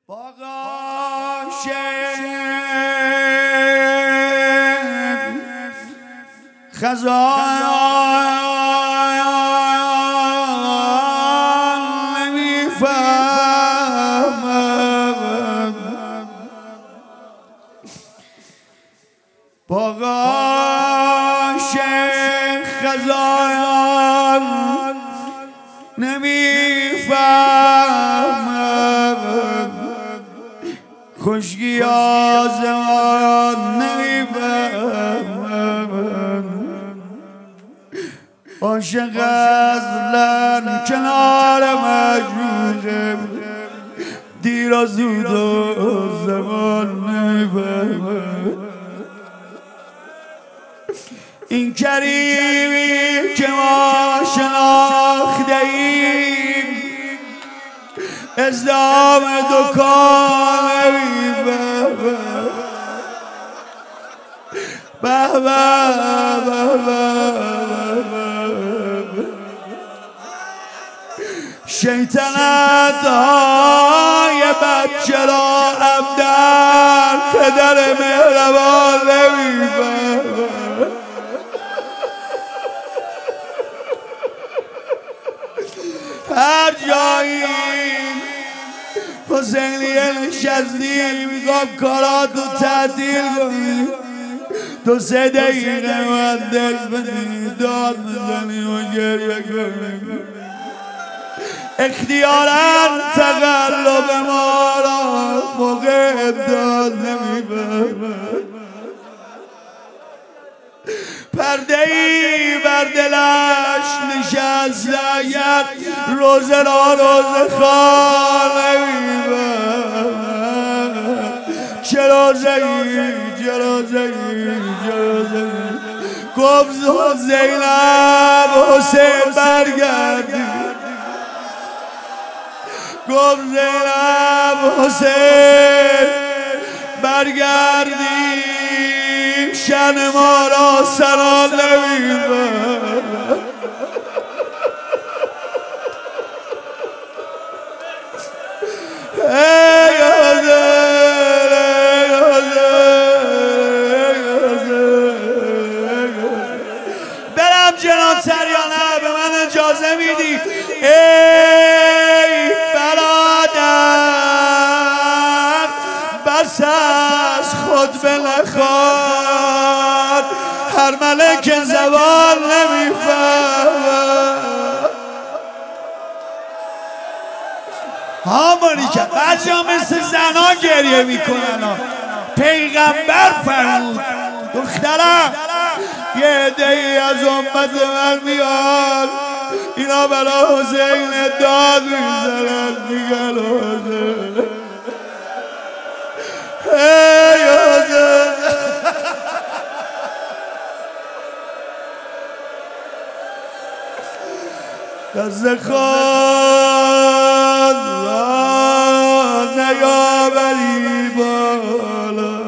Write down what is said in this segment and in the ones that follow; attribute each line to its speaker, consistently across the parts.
Speaker 1: باغاش خزان نمیفهمم باغاش خزان نمیفهمم خشکی آزمان نمیفهمم عاشق اصلا کنار مجروحه دیر و زود و زمان نمیفهمم این کریمی که ما شناخته ایم ازدام دکان نمیفهمم شیطنت های بچه را عمدن پدر مهربان نمیفهمم هر جایی حسینیه نشستی میگم کاراتو تعطیل کنی دو سه دقیقه من دل بدی داد بزنی و گریه کنی اختیارا تقلب ما را موقع امداد نمیفهمم پرده ای بر دلش نشست اگر روزه را روزه خواه نمیفهمم چه روزه ای چه روزه ای چه روزه ای گفت زینب حسین برگردی گفت زینب حسین برگردی شن ما را سران نمیفهمم ای حسین ای حسین برم جلوتر یا نه به من اجازه میدی ای برادر بس از خود بنخواد هر ملک زبان نمیفهمم هامونیکا بعضی ها مثل زنان گریه میکنن پیغمبر فرمود دخترم یه عده‌ای از امت من میاد اینا برای حسین داد میزنن میگن حسین ای حسین دست خود را نیاوری بالا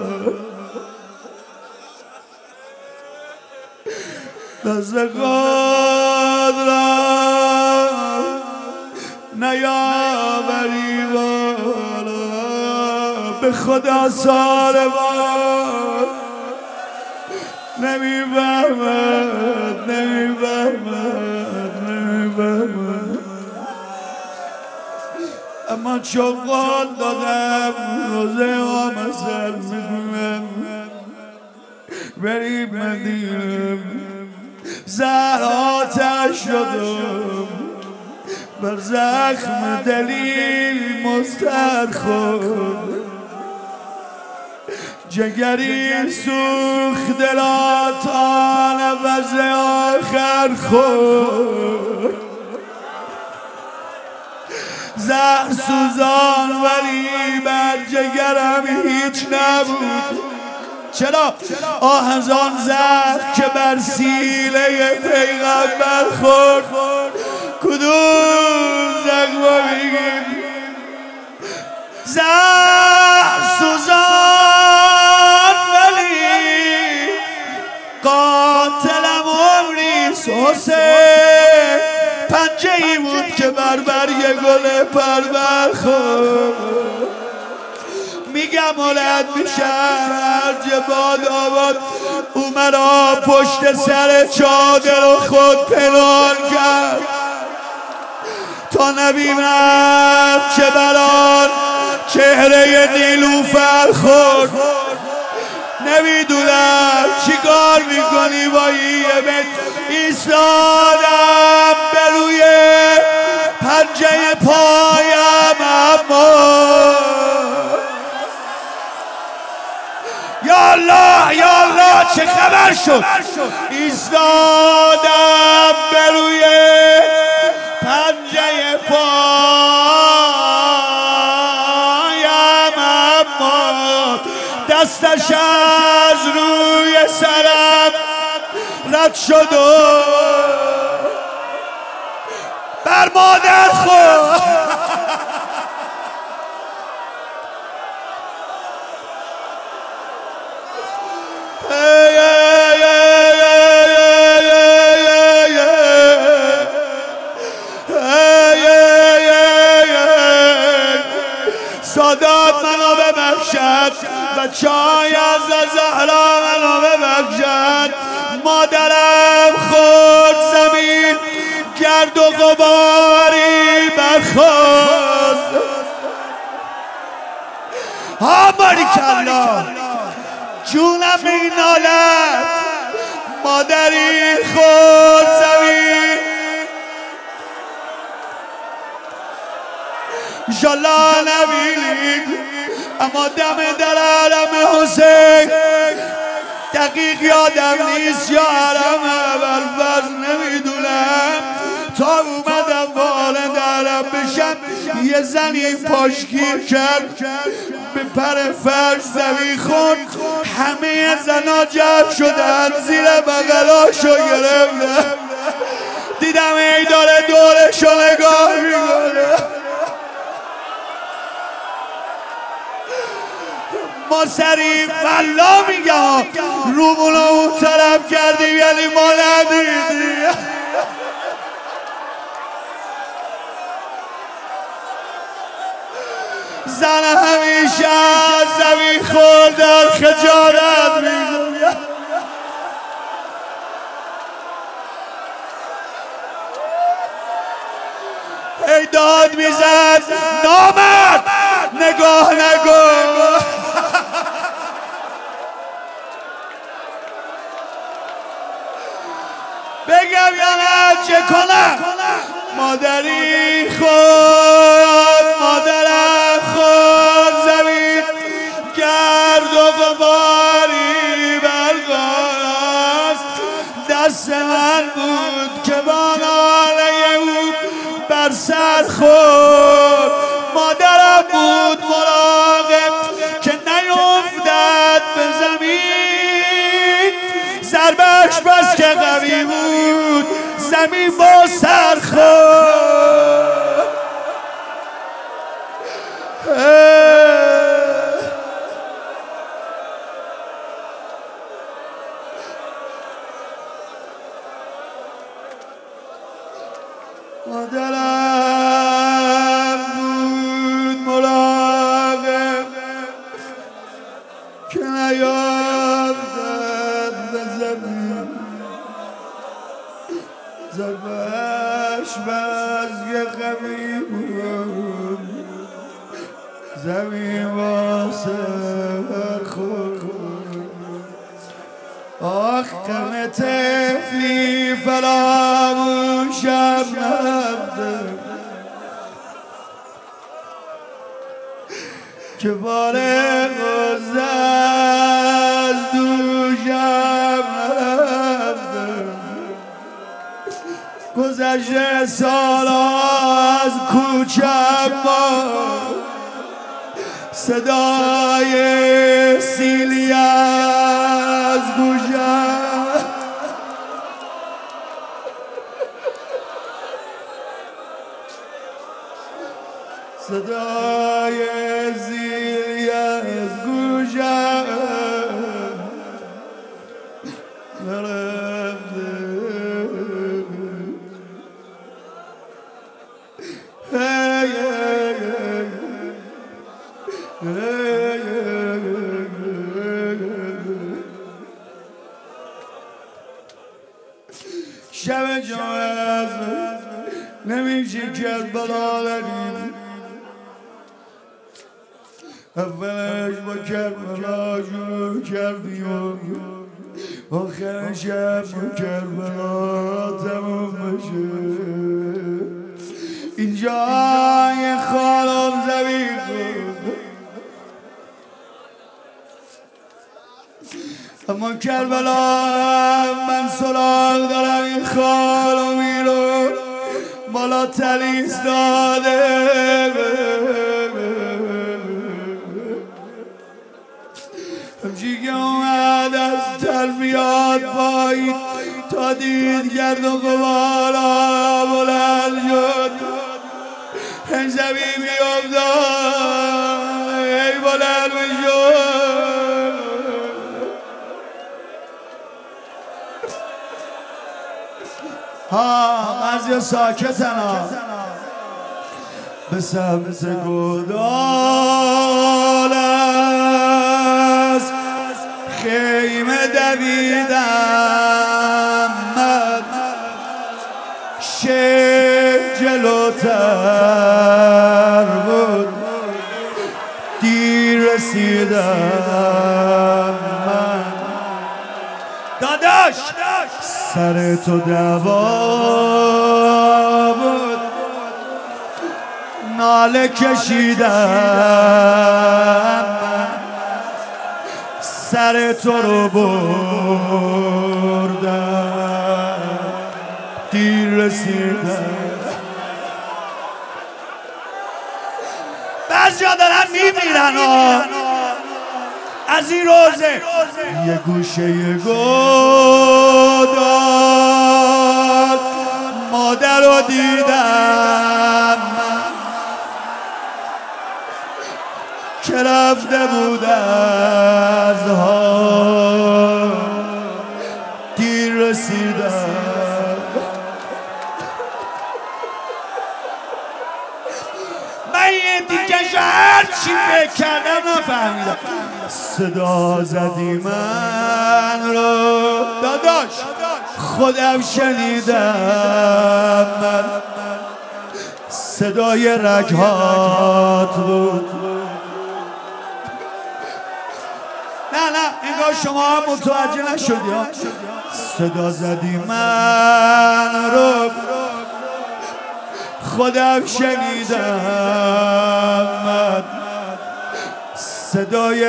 Speaker 1: دست خود را نیاوری بالا به خدا سالمان نمیفهمد اما چون قول دادم روزه ها مثل میخونم بریم مدینه زهر آتش شدم بر زخم دلیل مستر خود جگری سوخت دلا تا نفس آخر خود زهر سوزان ولی بر جگرم هیچ نبود چرا؟ آه از آن زهر که بر سینه پیغمبر خورد کدوم زخم بگیم زهر سوزان ولی قاتلم عمریست حسین پنجه ای بود که بر برگ گل پرور خورد میگم بلند میشم هرچه باد آباد اومد پشت سر چادر و خود پنهان کرد تا نبینم چه بران چهره نیلوفر خورد. نمیدونم چی کار میکنی با یه بیت ایستادم به روی پنجه پایم اما یا الله چه خبر شد. ایستادم به روی پنجه پایم اما دستش از روی سرم رد شد و بر مادر خورد. سادات منو ببخشد بچه‌های از زهرا منو ببخشد. مادرم خورد زمین گرد و غباری برخاست. ها باریکالله جونم مینالد مادری خورد زمین. انشالله نبینید اما دم در حرم حسین دقیق یادم نیست یا حرم ابوالفضل نمیدونم. تا اومدم وارد حرم بشم یه زنی پاشگیر کرد به پر فرش زمین خورد. همه زنا جمع شدن زیر بغلاشو گرفتن. دیدم ای داره دورشو نگاه میکنه. ما سریع والله میگم رومونو اون طرف کردیم یعنی ما ندیدیم. زن همیشه از زمین خوردن خجالت میگوید. ای داد میزد نامرد نگاه نگاه. بگم یا نه چه کنم. مادری خود مادرم خود زمین گرد و غباری برخاست. دست من بود که با ناله او بر سر خورد. مادرم بود مراقب که نیفتد به زمین. ضربش بس که قوی بود زمین با سر خورد. مادرم بود مراقب که نیفتد به زمین. ضربش بس که قوی بود زمین با سر خورد. آخ غم طفلی فراموشم نرفته که بار غصه از دوشم نرفته. گذشته سالا از کوچم با صدای سیلی از گوشم. صدای سیلی از گوشم نرفته. Hey, hey, hey, hey, hey. شب جواز نمیشه کربلا بریم اولش با کربلا شروع کردیم آخر شب با کربلا تموم بشه اینجا یه خالم زمین اما کربلا من سراغ دارم این خالمی رو بالا تلیس داده همچی که اومد از تربیات پایین تا دید گرد و غبارا بلند شد زمین میافتاد ای بلند میشد بعضی ساکتن ها به سمت گودال است خیمه دویدم من شب جلوتر بود دیر رسیدم من داداش سر تو دوا بود ناله کشیدم سر تو رو بردم دیر رسیدم بعضی ها دارن میمیرن از این روزه یه گوشه گودال مادر رو دیدم که رفته بود از ها دیر رسیدم من یه دیگه هرچی فکر کردم نفهمیدم صدا زدی من رو داداش خودم شنیدم من صدای رگهات بود نه انگار شما هم متوجه نشدی ها صدا زدی من رو خودم شنیدم من صدای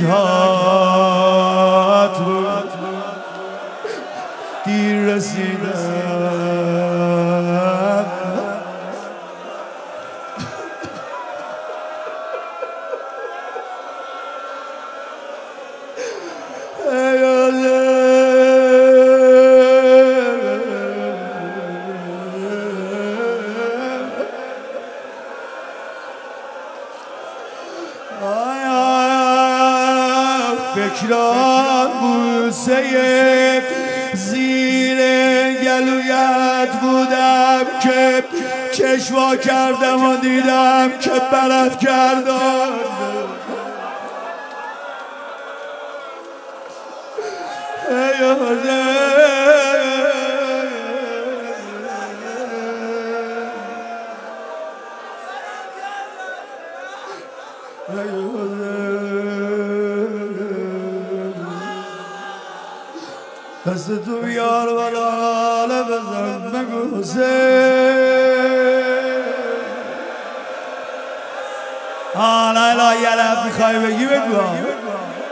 Speaker 1: رگهات بود دیر رسیدم فکران بوسه زیر گلویت بودم که چشوا کردم و دیدم که برات کردم دست تو بیار و لاله بزن بگو حسین لا یه لب میخوای بگی بگو